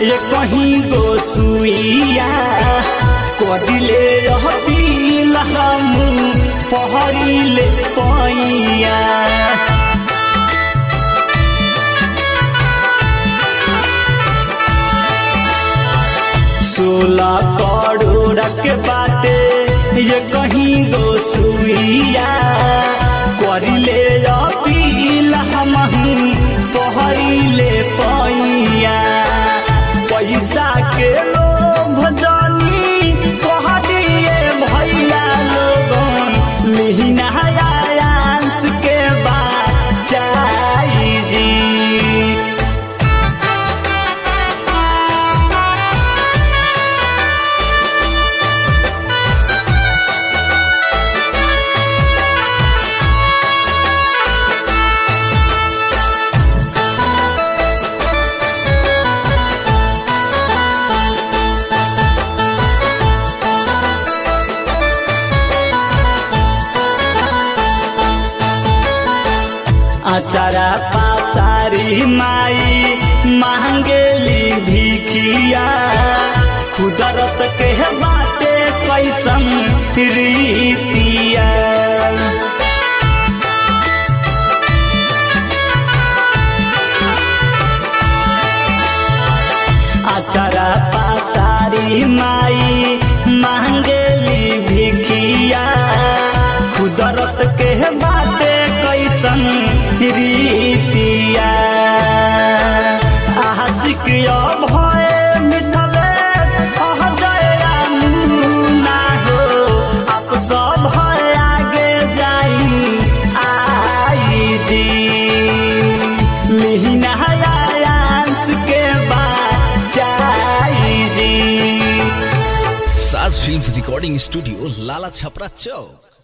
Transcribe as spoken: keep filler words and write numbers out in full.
ये कहीं गो सुइया करिले रहबील हम पहरिले पैया सोलह करोड़ के बाटे ये कहीं गो सुइया करिले रहबील हम पहरिले पैया पैसा के लोभ जानी कह दिए भैया लोगन लिहिना आयांस के बचाई जी अचारा पासारी माई मांगेली भिखिया खुदरत के बाटे कैसन रीतिया अचारा पासारी माई मांगेली भिखिया खुदरत के बाटे कैसन रीतिया आशिक भय मिथलेश अह जया मुना हो आप सब आगे जाई आई जी लिहिना आयांस के बचाई जी। Saaj films recording studio Lala Chhapra चौक।